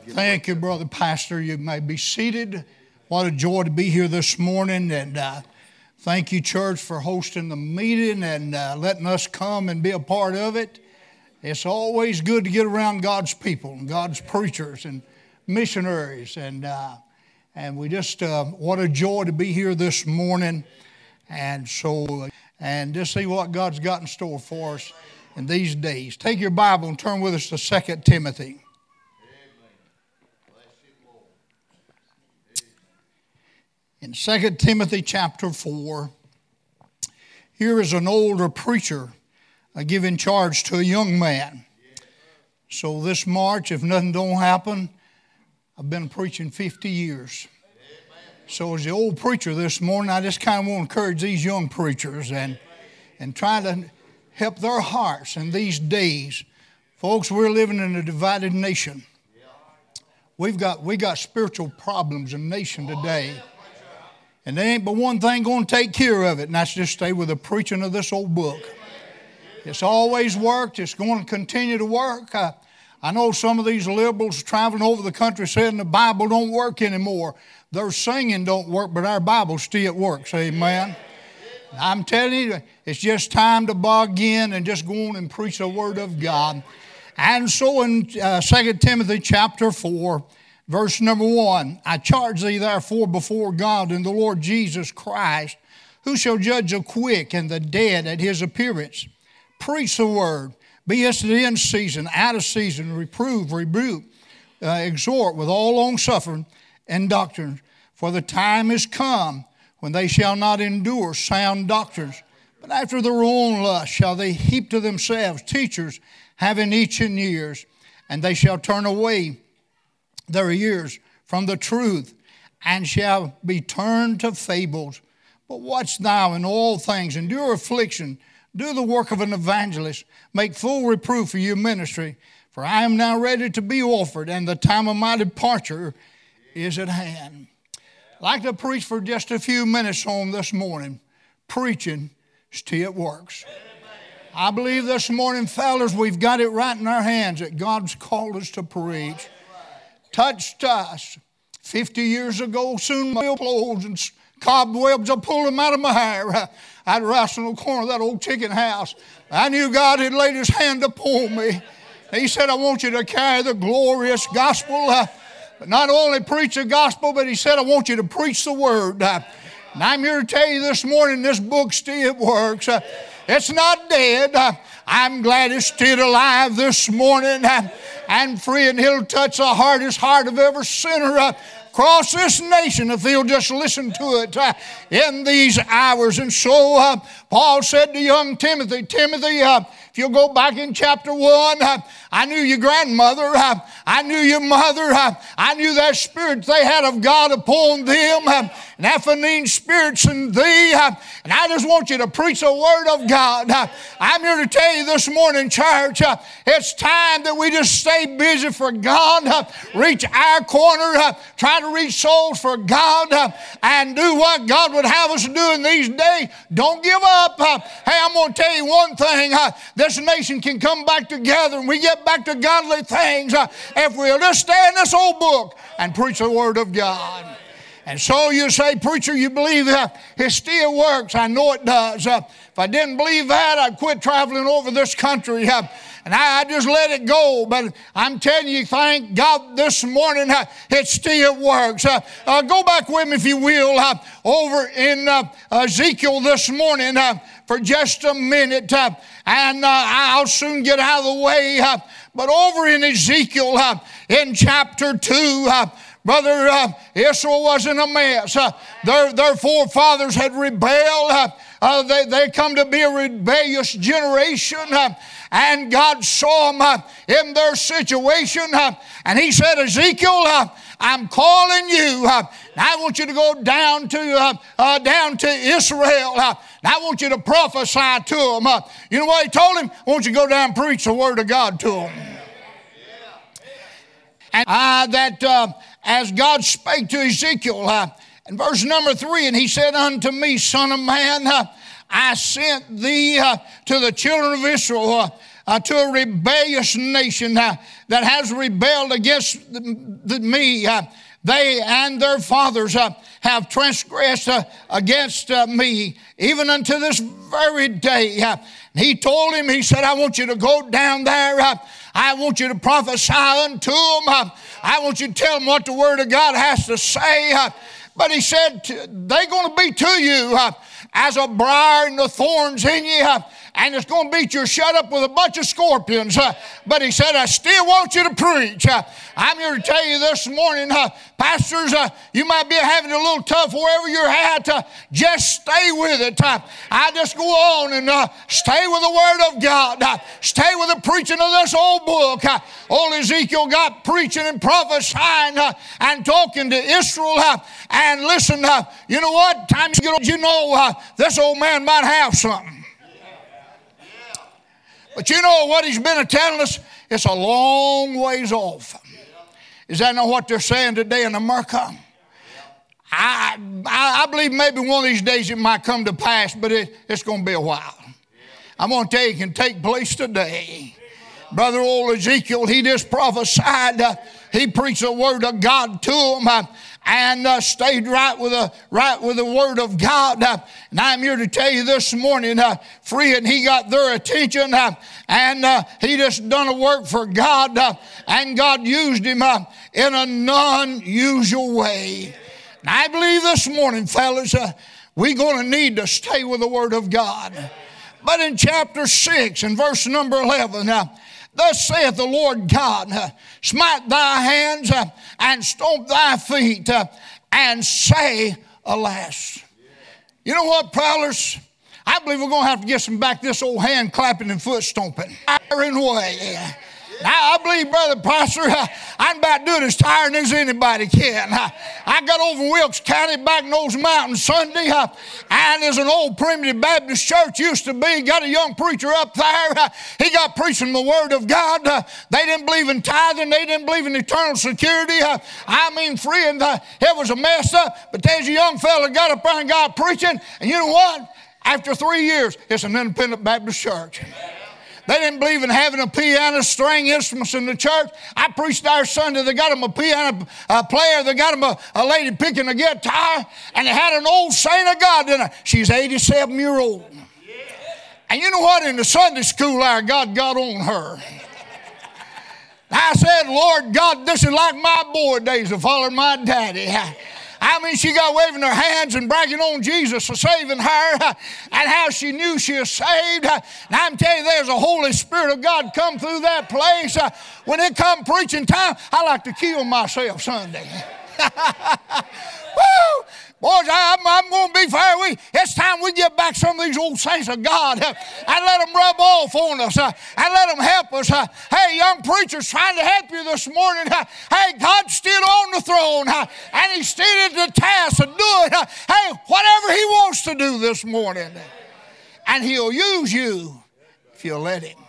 Thank you, Brother Pastor. You may be seated. What a joy to be here this morning. And thank you, church, for hosting the meeting and letting us come and be a part of it. It's always good to get around God's people and God's preachers and missionaries. And we just, what a joy to be here this morning. And just see what God's got in store for us in these days. Take your Bible and turn with us to 2 Timothy. In 2 Timothy chapter 4, here is an older preacher giving charge to a young man. So this March, if nothing don't happen, I've been preaching 50 years. So as the old preacher this morning, I just kind of want to encourage these young preachers and try to help their hearts in these days. Folks, we're living in a divided nation. We got spiritual problems in the nation today. And there ain't but one thing going to take care of it, and that's just stay with the preaching of this old book. It's always worked. It's going to continue to work. I know some of these liberals traveling over the country saying the Bible don't work anymore. Their singing don't work, but our Bible still works. Amen. I'm telling you, it's just time to bog in and just go on and preach the Word of God. And so in 2 Timothy chapter 4, verse number 1, I charge thee therefore before God and the Lord Jesus Christ, who shall judge the quick and the dead at his appearance. Preach the word, be it in season, out of season, reprove, rebuke, exhort with all longsuffering and doctrine. For the time is come when they shall not endure sound doctrines, but after their own lust shall they heap to themselves teachers having itching ears, and they shall turn away their ears from the truth, and shall be turned to fables. But watch thou in all things, endure affliction, do the work of an evangelist, make full reproof of your ministry. For I am now ready to be offered, and the time of my departure is at hand. I'd like to preach for just a few minutes on this morning. Preaching still works. I believe this morning, fellas, we've got it right in our hands that God's called us to preach. Touched us 50 years ago, soon my clothes and cobwebs, I pulled them out of my hair. I'd wrestle in the corner of that old chicken house. I knew God had laid his hand upon me. He said, I want you to carry the glorious gospel, but not only preach the gospel, but he said, I want you to preach the word. And I'm here to tell you this morning, this book still works. It's not dead. I'm glad it's still alive this morning and free, and it'll touch the hardest heart of every sinner across this nation if he'll just listen to it in these hours. And so Paul said to young Timothy, if you'll go back in chapter 1, I knew your grandmother, I knew your mother, I knew that spirit they had of God upon them, and Nephilim spirits in thee, and I just want you to preach the word of God. I'm here to tell you this morning, church, it's time that we just stay busy for God, reach our corner, try to reach souls for God, and do what God would have us do in these days. Don't give up. Hey, I'm going to tell you one thing. This nation can come back together and we get back to godly things if we'll just stay in this old book and preach the word of God. And so you say, preacher, you believe that it still works. I know it does. If I didn't believe that, I'd quit traveling over this country. And I just let it go. But I'm telling you, thank God this morning, it still works. Go back with me, if you will, over in Ezekiel this morning for just a minute. And I'll soon get out of the way. But over in Ezekiel, in chapter 2, Brother, Israel was in a mess. Their forefathers had rebelled. They come to be a rebellious generation. And God saw them in their situation. And he said, Ezekiel, I'm calling you. I want you to go down to Israel. I want you to prophesy to them. You know what he told him? I want you to go down and preach the word of God to them. And as God spake to Ezekiel, in verse number 3, and he said unto me, Son of man, I sent thee to the children of Israel to a rebellious nation that has rebelled against me. They and their fathers have transgressed against me, even unto this very day. He told him, he said, I want you to go down there. I want you to prophesy unto them. I want you to tell them what the Word of God has to say. But he said, they're going to be to you as a briar and the thorns in you, and it's going to beat you shut up with a bunch of scorpions. But he said, I still want you to preach. I'm here to tell you this morning, pastors, you might be having it a little tough wherever you're at. Just stay with it. I just go on and stay with the Word of God. Stay with the preaching of this old book. Old Ezekiel got preaching and prophesying and talking to Israel. And listen, you know what? Times you know this old man might have something. But you know what he's been telling us? It's a long ways off. Is that not what they're saying today in America? I believe maybe one of these days it might come to pass, but it's going to be a while. I'm going to tell you, it can take place today. Brother old Ezekiel, he just prophesied. He preached the Word of God to him. And stayed right with the Word of God. And I'm here to tell you this morning, friend, he got their attention, and he just done a work for God, and God used him in an unusual way. And I believe this morning, fellas, we're going to need to stay with the Word of God. But in chapter 6 and verse number 11, thus saith the Lord God, smite thy hands and stomp thy feet and say, alas. You know what, prowlers? I believe we're going to have to get some back this old hand clapping and foot stomping. Iron way. Now, I believe, Brother Pastor, I'm about doing as tired as anybody can. I got over in Wilkes County, back in those mountains Sunday, and there's an old primitive Baptist church used to be. Got a young preacher up there. He got preaching the Word of God. They didn't believe in tithing. They didn't believe in eternal security. I mean, friend, it was a mess up. But there's a young fella got up there and got preaching. And you know what? After 3 years, it's an independent Baptist church. They didn't believe in having a piano, string instruments in the church. I preached there Sunday. They got them a piano player. They got them a lady picking a guitar. And they had an old saint of God in her. She's 87-year-old. And you know what? In the Sunday school there, God got on her. I said, Lord God, this is like my boy days of following my daddy. I mean, she got waving her hands and bragging on Jesus for saving her and how she knew she was saved. And I'm telling you, there's a Holy Spirit of God come through that place. When it come preaching time, I like to kill myself Sunday. Woo! Boys, I'm going to be fair. It's time we get back some of these old saints of God and let them rub off on us and let them help us. Hey, young preachers trying to help you this morning. Hey, God's still on the throne and He's still at the task of doing, hey, whatever He wants to do this morning. And He'll use you if you'll let Him.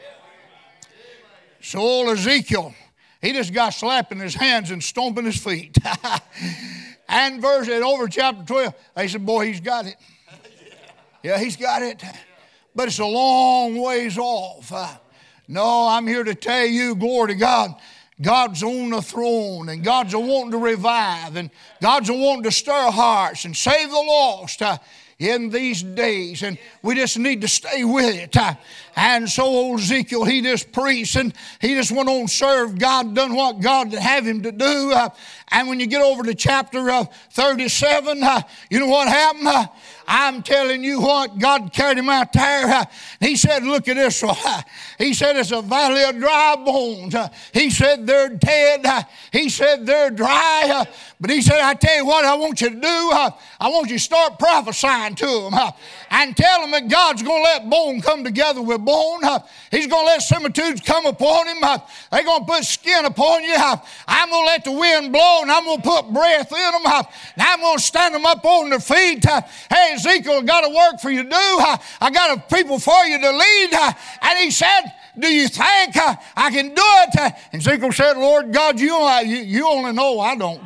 So old Ezekiel, he just got slapping his hands and stomping his feet. And verse over chapter 12, they said, boy, he's got it. Yeah, he's got it. But it's a long ways off. No, I'm here to tell you, glory to God, God's on the throne, and God's a wanting to revive, and God's a wanting to stir hearts and save the lost in these days. And we just need to stay with it. And so old Ezekiel, he just preached, and he just went on, served God, done what God would have him to do. And when you get over to chapter 37, you know what happened? I'm telling you what, God carried him out there. He said, look at this. He said, it's a valley of dry bones. He said, they're dead. He said, they're dry. But he said, I tell you what I want you to do. I want you to start prophesying to them and tell them that God's going to let bone come together with bone. He's going to let similitudes come upon him. They're going to put skin upon you. I'm going to let the wind blow, and I'm going to put breath in them. And I'm going to stand them up on their feet. Hey, Ezekiel, got a work for you to do. I got a people for you to lead. And he said, do you think I can do it? And Ezekiel said, Lord God, you only know, I don't.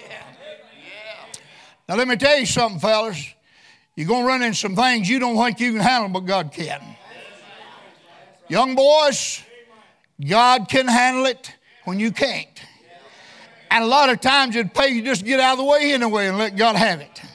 Now let me tell you something, fellas. You're going to run into some things you don't think you can handle, but God can. Young boys, God can handle it when you can't. And a lot of times it'd pay you just to get out of the way anyway and let God have it.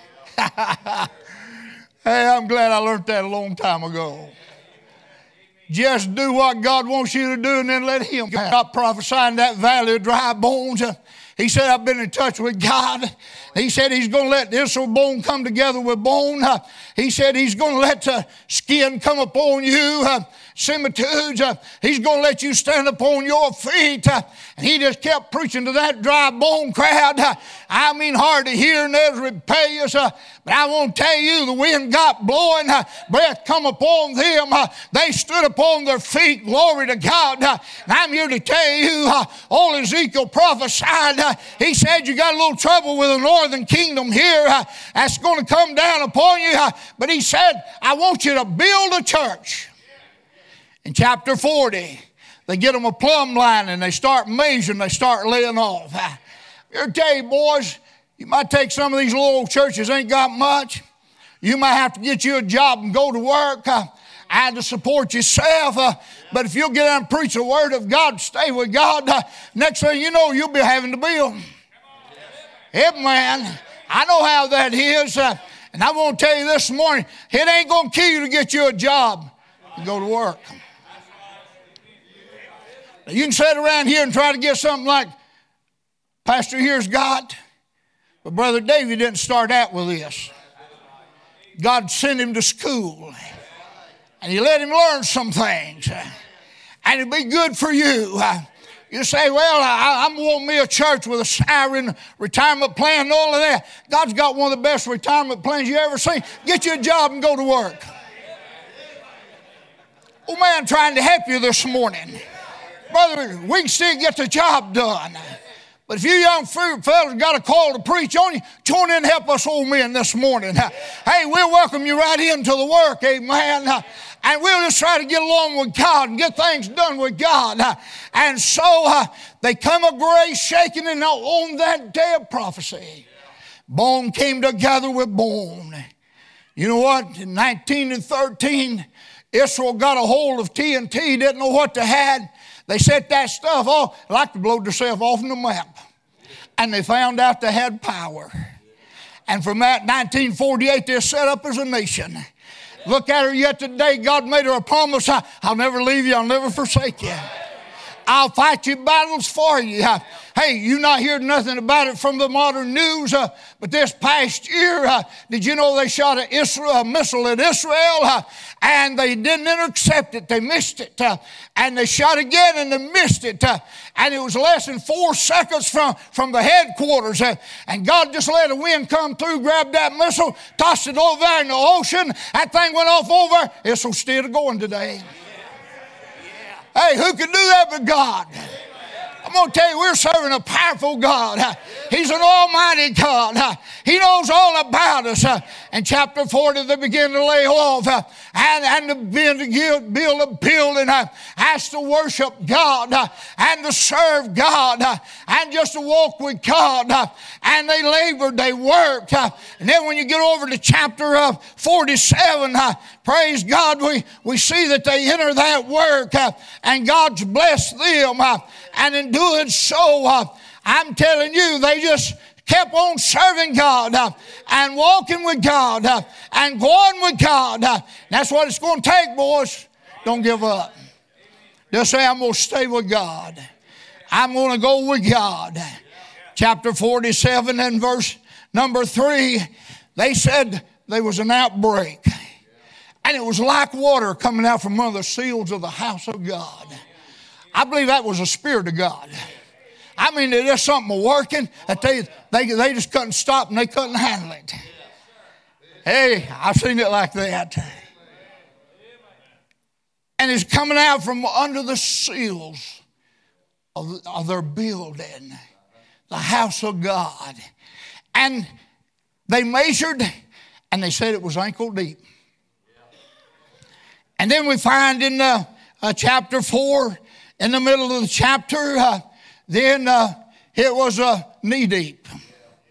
Hey, I'm glad I learned that a long time ago. Just do what God wants you to do and then let Him. Stop prophesying that valley of dry bones. He said, I've been in touch with God. He said He's going to let this old bone come together with bone. He said He's going to let the skin come upon you. Similitudes. He's going to let you stand upon your feet. And he just kept preaching to that dry bone crowd. I mean, hard to hear and they're rebellious. But I want to tell you, the wind got blowing. Breath come upon them. They stood upon their feet. Glory to God. And I'm here to tell you, old Ezekiel prophesied. He said you got a little trouble with the northern kingdom here. That's going to come down upon you. But he said, I want you to build a church. In chapter 40, they get them a plumb line and they start measuring, they start laying off. I'll tell you, boys, you might take some of these little old churches, ain't got much. You might have to get you a job and go to work and to support yourself. But if you'll get out and preach the word of God, stay with God, next thing you know, you'll be having to build. Amen. I know how that is. And I want to tell you this morning, it ain't going to kill you to get you a job and go to work. You can sit around here and try to get something like Pastor here's got, but Brother David didn't start out with this. God sent him to school, and He let him learn some things, and it'd be good for you. You say, well, I'm wanting me a church with a siren retirement plan and all of that. God's got one of the best retirement plans you ever seen. Get you a job and go to work. Oh, man, I'm trying to help you this morning. Brother, we can still get the job done. But if you young fellas got a call to preach on you, join in and help us old men this morning. Hey, we'll welcome you right into the work, amen. And we'll just try to get along with God and get things done with God. And so they come a great shaking, and on that day of prophecy, bone came together with bone. You know what? In 1913, Israel got a hold of TNT, didn't know what they had. They set that stuff off, like to blow themselves off in the map. And they found out they had power. And from that 1948, they're set up as a nation. Look at her yet today. God made her a promise. I'll never leave you. I'll never forsake you. I'll fight your battles for you. Hey, you not heard nothing about it from the modern news, but this past year, did you know they shot a missile at Israel, and they didn't intercept it. They missed it. And they shot again, and they missed it. And it was less than 4 seconds from the headquarters. And God just let a wind come through, grabbed that missile, tossed it over there in the ocean. That thing went off over. Israel's still going today. Hey, who can do that but God? I'm going to tell you, we're serving a powerful God. He's an almighty God. He knows all about us. In chapter 40, they begin to lay off and to begin to build a building, ask to worship God and to serve God and just to walk with God. And they labored, they worked. And then when you get over to chapter 47, praise God, we see that they enter that work and God's blessed them. And in doing so, I'm telling you, they just kept on serving God and walking with God and going with God. That's what it's going to take, boys. Don't give up. Just say, I'm going to stay with God. I'm going to go with God. Chapter 47 and verse number 3, they said there was an outbreak. And it was like water coming out from one of the seals of the house of God. I believe that was the Spirit of God. I mean, there's something working that they just couldn't stop and they couldn't handle it. Hey, I've seen it like that. And it's coming out from under the seals of their building, the house of God. And they measured and they said it was ankle deep. And then we find in chapter 4, in the middle of the chapter, then it was knee deep.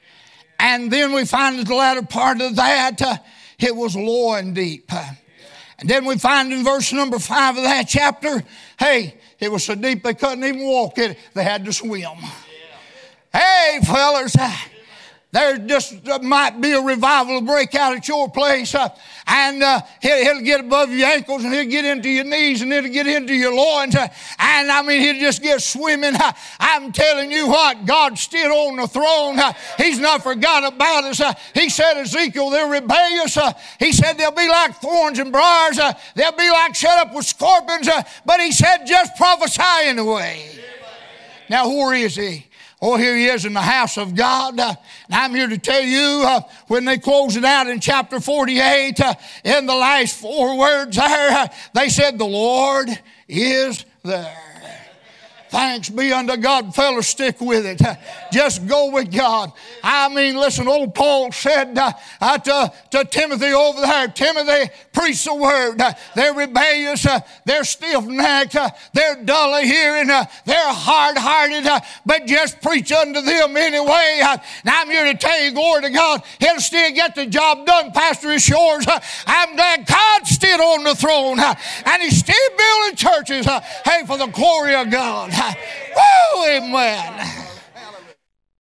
And then we find at the latter part of that, it was loin deep. And then we find in verse number 5 of that chapter, hey, it was so deep they couldn't even walk it. They had to swim. Yeah. Hey, fellas, there just might be a revival break out at your place. And he'll get above your ankles and he'll get into your knees and it'll get into your loins. And I mean, he'll just get swimming. I'm telling you what, God's still on the throne. He's not forgot about us. He said, Ezekiel, they're rebellious. He said they'll be like thorns and briars. They'll be like shut up with scorpions. But he said, just prophesy anyway. Now, where is he? Oh, here he is in the house of God. And I'm here to tell you, when they close it out in chapter 48, in the last 4 words there, they said, the Lord is there. Thanks be unto God. Fellas, stick with it. Just go with God. I mean, listen, old Paul said to Timothy over there, Timothy, preach the word. They're rebellious. They're stiff-necked. They're dull of hearing. They're hard-hearted. But just preach unto them anyway. And I'm here to tell you, glory to God, he'll still get the job done, Pastor Ashores. I'm glad God's still on the throne. And he's still building churches. Hey, for the glory of God. Woo, amen.